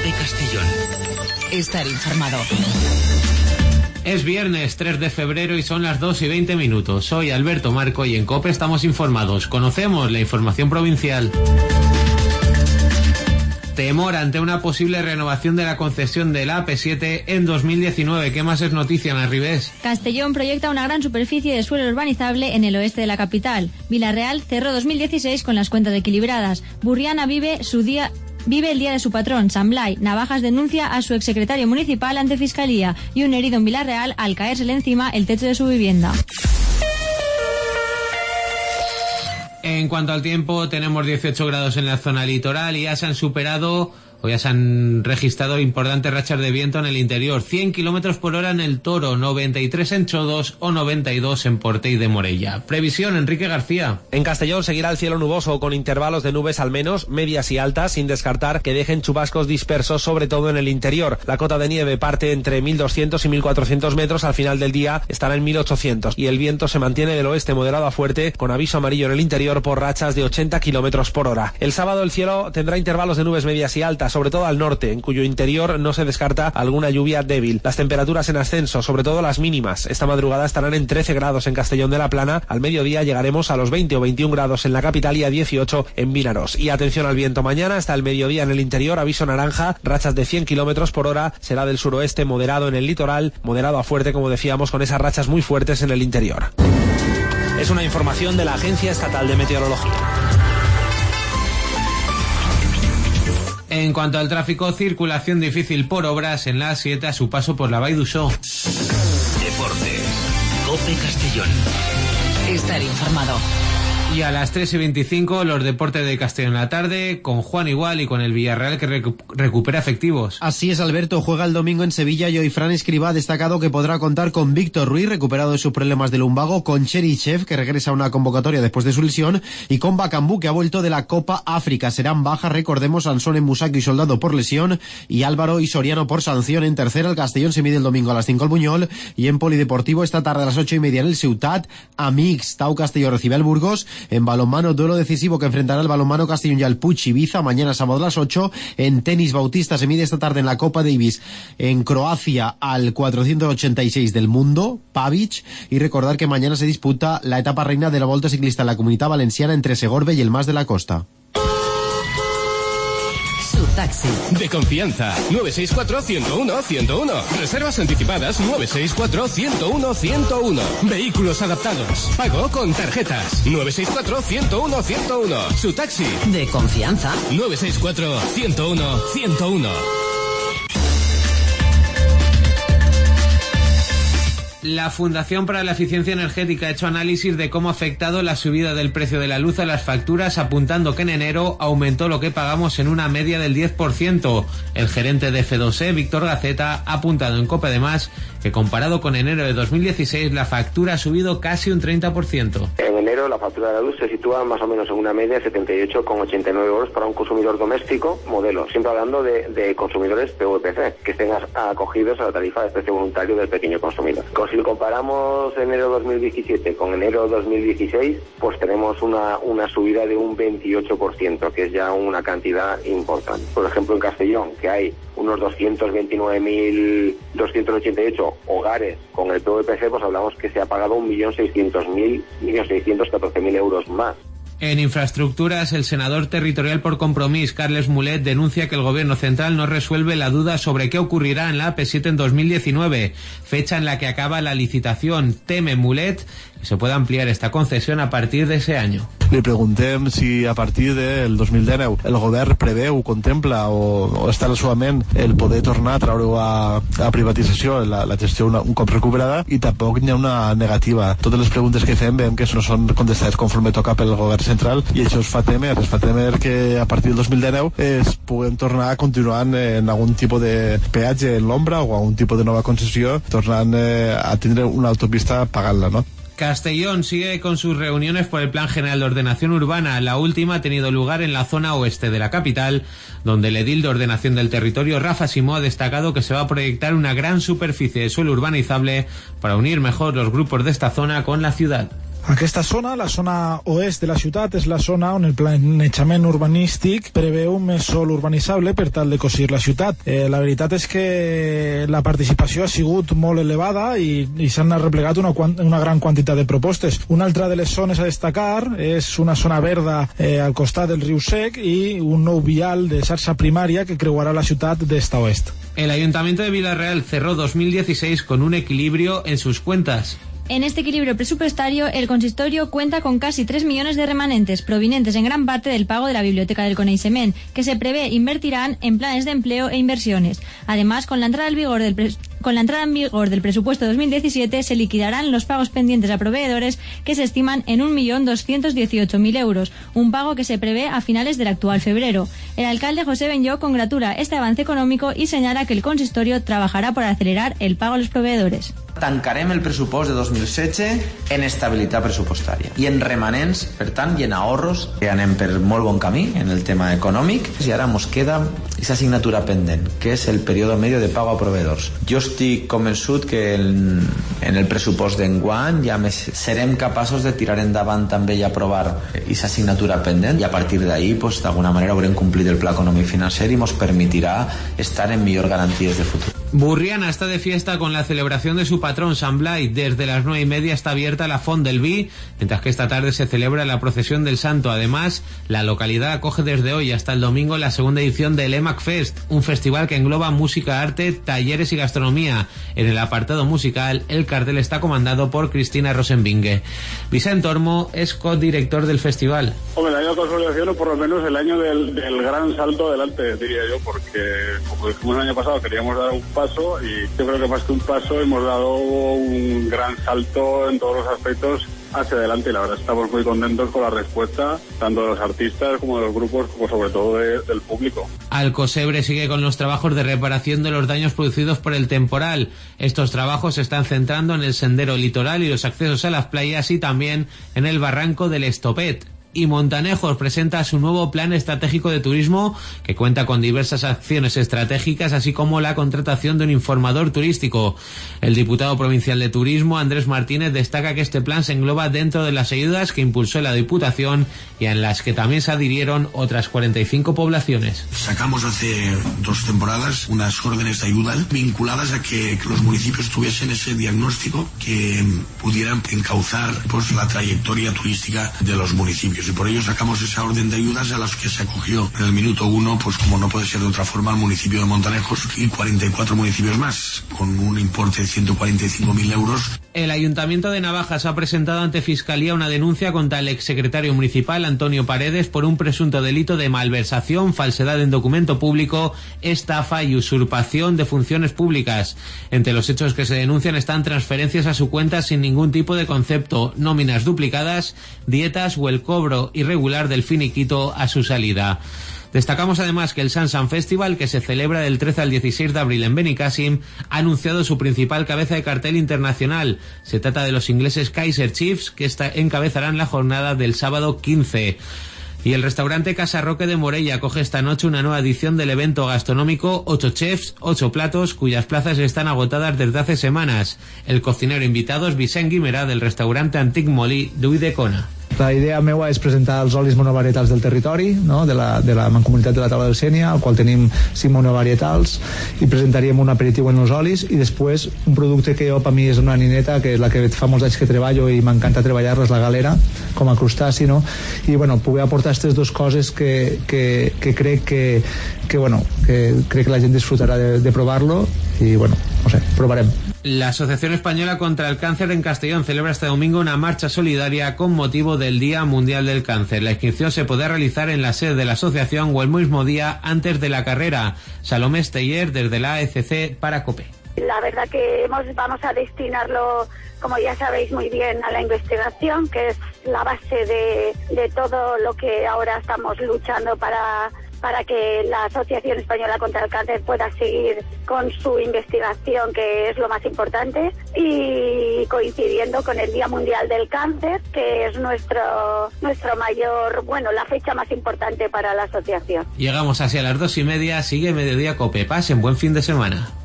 COPE Castellón. Estar informado. Es viernes 3 de febrero y son las 2:20. Soy Alberto Marco y en COPE estamos informados. Conocemos la información provincial. Temor ante una posible renovación de la concesión de la AP7 en 2019. ¿Qué más es noticia, Ana Ribés? Castellón proyecta una gran superficie de suelo urbanizable en el oeste de la capital. Villarreal cerró 2016 con las cuentas equilibradas. Burriana vive el día de su patrón, San Blai. Navajas denuncia a su exsecretario municipal ante Fiscalía y un herido en Villarreal al caérsele encima el techo de su vivienda. En cuanto al tiempo, tenemos 18 grados en la zona litoral y ya se han registrado importantes rachas de viento en el interior. 100 kilómetros por hora en el Toro, 93 en Chodos o 92 en Portell de Morella. Previsión, Enrique García. En Castellón seguirá el cielo nuboso con intervalos de nubes al menos medias y altas, sin descartar que dejen chubascos dispersos, sobre todo en el interior. La cota de nieve parte entre 1.200 y 1.400 metros. Al final del día estará en 1.800 y el viento se mantiene del oeste moderado a fuerte, con aviso amarillo en el interior por rachas de 80 kilómetros por hora. El sábado el cielo tendrá intervalos de nubes medias y altas, sobre todo al norte, en cuyo interior no se descarta alguna lluvia débil. Las temperaturas en ascenso, sobre todo las mínimas. Esta madrugada estarán en 13 grados en Castellón de la Plana. Al mediodía llegaremos a los 20 o 21 grados en la capital y a 18 en Vinaroz. Y atención al viento mañana, hasta el mediodía en el interior, aviso naranja, rachas de 100 kilómetros por hora, será del suroeste moderado en el litoral, moderado a fuerte, como decíamos, con esas rachas muy fuertes en el interior. Es una información de la Agencia Estatal de Meteorología. En cuanto al tráfico, circulación difícil por obras en la A7 a su paso por la Vall d'Uixó. Deportes. COPE Castellón. Estar informado. Y a las 3:25 los deportes de Castellón en la tarde con Juan Igual y con el Villarreal que recupera efectivos. Así es, Alberto, juega el domingo en Sevilla y hoy Fran Escribá ha destacado que podrá contar con Víctor Ruiz, recuperado de sus problemas de lumbago, con Cherichev, que regresa a una convocatoria después de su lesión, y con Bakambu, que ha vuelto de la Copa África. Serán bajas, recordemos, Sansone Musaki y Soldado por lesión y Álvaro y Soriano por sanción. En tercera, el Castellón se mide el domingo a las 5 al Buñol, y en Polideportivo esta tarde a las 8:30 en el Ciutat, Amics. Tau Castelló recibe al Burgos. En balonmano, duelo decisivo que enfrentará el balonmano Castellón y al Puig Ibiza mañana sábado a las 8. En tenis, Bautista se mide esta tarde en la Copa Davis en Croacia al 486 del mundo, Pavic. Y recordar que mañana se disputa la etapa reina de la Volta Ciclista en la Comunitat Valenciana entre Segorbe y el Mas de la Costa. Taxi. De confianza. 964-101-101. Reservas anticipadas 964-101-101. Vehículos adaptados. Pago con tarjetas. 964-101-101. Su taxi. De confianza. 964-101-101. La Fundación para la Eficiencia Energética ha hecho análisis de cómo ha afectado la subida del precio de la luz a las facturas, apuntando que en enero aumentó lo que pagamos en una media del 10%. El gerente de F2E, Víctor Gaceta, ha apuntado en COPE además que comparado con enero de 2016 la factura ha subido casi un 30%. En enero la factura de la luz se sitúa más o menos en una media de 78,89 euros para un consumidor doméstico modelo, siempre hablando de consumidores PVPC, que estén acogidos a la tarifa de precio voluntario del pequeño consumidor. Si lo comparamos enero 2017 con enero 2016, pues tenemos una subida de un 28%, que es ya una cantidad importante. Por ejemplo, en Castellón, que hay unos 229.288 hogares con el PVPC, pues hablamos que se ha pagado 1.614.000 euros más. En infraestructuras, el senador territorial por Compromís, Carles Mulet, denuncia que el gobierno central no resuelve la duda sobre qué ocurrirá en la AP7 en 2019, fecha en la que acaba la licitación. Teme Mulet que se pueda ampliar esta concesión a partir de ese año. Li preguntem si a partir del 2019 el govern preveu, contempla o està en el seu ment el poder tornar a treure-ho a privatització, la gestió un cop recuperada, i tampoc hi ha una negativa. Totes les preguntes que fem veiem que no són contestades conforme toca pel govern central, i això es fa temer que a partir del 2019 es puguem tornar continuant en algun tipus de peatge en l'ombra o algun tipus de nova concessió, tornant a tindre una autopista pagant-la, no? Castellón sigue con sus reuniones por el Plan General de Ordenación Urbana. La última ha tenido lugar en la zona oeste de la capital, donde el edil de Ordenación del Territorio, Rafa Simó, ha destacado que se va a proyectar una gran superficie de suelo urbanizable para unir mejor los grupos de esta zona con la ciudad. Aquesta zona, la zona oest de la ciutat, és la zona on el planejament urbanístic preveu més sòl urbanitzable per tal de cosir la ciutat. La veritat és que la participació ha sigut molt elevada i s'han replegat una gran quantitat de propostes. Una altra de les zones a destacar és una zona verda al costat del riu Sec i un nou vial de xarxa primària que creuarà la ciutat d'est a oest. El Ayuntamiento de Villarreal cerró 2016 con un equilibrio en sus cuentas. En este equilibrio presupuestario, el consistorio cuenta con casi 3 millones de remanentes, provenientes en gran parte del pago de la biblioteca del Coneixement, que se prevé invertirán en planes de empleo e inversiones. Además, con la entrada en vigor del presupuesto 2017, se liquidarán los pagos pendientes a proveedores que se estiman en 1.218.000 euros, un pago que se prevé a finales del actual febrero. El alcalde José Benllo congratula este avance económico y señala que el consistorio trabajará por acelerar el pago a los proveedores. Tancarem el pressupost de 2016 en estabilitat pressupostària i en remanents, per tant, i en ahorros, que anem per molt bon camí en el tema econòmic, i ara ens queda aquesta assignatura pendent, que és el període medio de pago a proveedors. Jo estic convençut que en el pressupost d'enguany ja serem capaços de tirar endavant també i aprovar aquesta assignatura pendent, i a partir d'ahí, pues, d'alguna manera haurem complit el pla econòmic financer i ens permetirà estar en millors garanties de futur. Burriana está de fiesta con la celebración de su patrón San Blai. Desde las 9:30 está abierta la Font del Vi, mientras que esta tarde se celebra la procesión del Santo. Además, la localidad acoge desde hoy hasta el domingo la segunda edición del EMAC Fest, un festival que engloba música, arte, talleres y gastronomía. En el apartado musical, el cartel está comandado por Cristina Rosenbinge. Vicente Ormo es codirector del festival. Hombre, el año de consolidación, o por lo menos el año del gran salto adelante, diría yo, porque como dijimos el año pasado, queríamos dar un paso, y yo creo que más que un paso hemos dado un gran salto en todos los aspectos hacia adelante, y la verdad estamos muy contentos con la respuesta tanto de los artistas como de los grupos, como sobre todo del público. Alcosebre sigue con los trabajos de reparación de los daños producidos por el temporal. Estos trabajos se están centrando en el sendero litoral y los accesos a las playas, y también en el barranco del Estopet. Y Montanejos presenta su nuevo plan estratégico de turismo, que cuenta con diversas acciones estratégicas, así como la contratación de un informador turístico. El diputado provincial de Turismo, Andrés Martínez, destaca que este plan se engloba dentro de las ayudas que impulsó la Diputación y en las que también se adhirieron otras 45 poblaciones. Sacamos hace 2 temporadas unas órdenes de ayuda vinculadas a que los municipios tuviesen ese diagnóstico, que pudieran encauzar pues la trayectoria turística de los municipios. Y por ello sacamos esa orden de ayudas, a las que se acogió en el minuto 1, pues como no puede ser de otra forma, el municipio de Montanejos y 44 municipios más, con un importe de 145.000 euros. El Ayuntamiento de Navajas ha presentado ante Fiscalía una denuncia contra el exsecretario municipal Antonio Paredes por un presunto delito de malversación, falsedad en documento público, estafa y usurpación de funciones públicas. Entre los hechos que se denuncian están transferencias a su cuenta sin ningún tipo de concepto, nóminas duplicadas, dietas o el cobro irregular del finiquito a su salida. Destacamos además que el Sansan Festival, que se celebra del 13 al 16 de abril en Benicàssim, ha anunciado su principal cabeza de cartel internacional. Se trata de los ingleses Kaiser Chiefs, que encabezarán la jornada del sábado 15. Y el restaurante Casa Roque de Morella acoge esta noche una nueva edición del evento gastronómico 8 chefs, 8 platos, cuyas plazas están agotadas desde hace semanas. El cocinero invitado es Vicent Guimerà, del restaurante Antic Molí d'Ulldecona. La idea meva és presentar els olis monovarietals del territori, no? de la Mancomunitat de la Taula del Sénia, al qual tenim 5 monovarietals, i presentaríem un aperitiu en els olis, i després un producte que per mi és una nineta, que és la que fa molts anys que treballo i m'encanta treballar-la, és la galera, com a crustaci, no? I bueno, poder aportar aquestes dues coses que crec que crec que la gent disfrutarà de provar-lo, i bueno, no sé, provarem. La Asociación Española contra el Cáncer en Castellón celebra este domingo una marcha solidaria con motivo del Día Mundial del Cáncer. La inscripción se podrá realizar en la sede de la asociación o el mismo día antes de la carrera. Salomé Esteller, desde la AECC para COPE. La verdad que vamos a destinarlo, como ya sabéis muy bien, a la investigación, que es la base de todo lo que ahora estamos luchando para que la Asociación Española contra el Cáncer pueda seguir con su investigación, que es lo más importante, y coincidiendo con el Día Mundial del Cáncer, que es nuestro mayor, la fecha más importante para la asociación. Llegamos hacia las 2:30, sigue Mediodía Cope. Pasen buen fin de semana.